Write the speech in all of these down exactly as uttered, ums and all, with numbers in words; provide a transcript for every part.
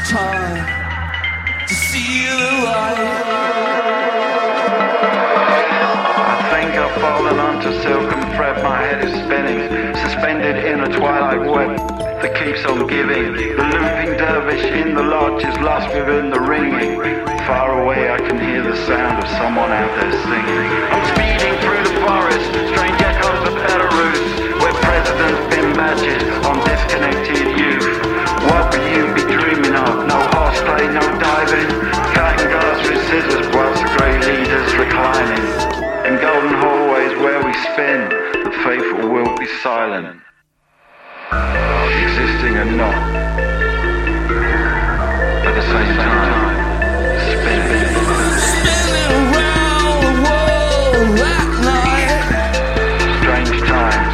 time to see the light. I think I've fallen onto silken thread, my head is spinning, suspended in a twilight web that keeps on giving. The looping dervish in the lodge is lost within the ringing. Far away I can hear the sound of someone out there singing. I'm speeding through the forest, strange echoes of Belarus, where presidents pin badges on disconnected youth. What will you be dreaming of? No horseplay, no diving, cutting glass with scissors whilst the grey leaders reclining. In golden hallways where we spin, the faithful will be silent, existing and not at the same time, spinning. Spinning around the world that night. Strange times.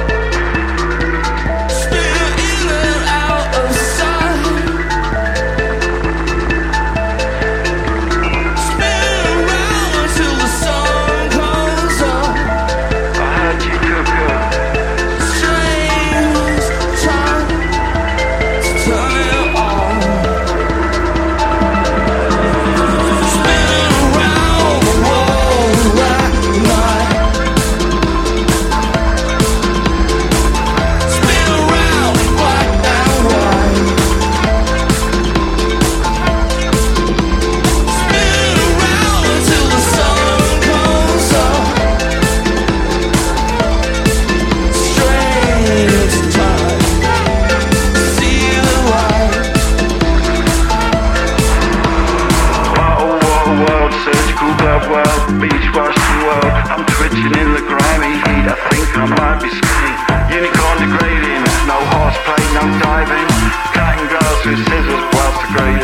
Spinning in and out of sight. Spinning around until the sun comes up. I heard you cuckoo. Strange time to turn it on. Spinning around the world that night. Spin around black and white. Spin around until the sun comes up. Strange time to see the light. Bottle water world, surgical glove world, beach wash the world. I'm twitching in the grimy heat, I think I might be skinny. Unicorn degrading, no horseplay, no diving, cutting grass with scissors whilst the grey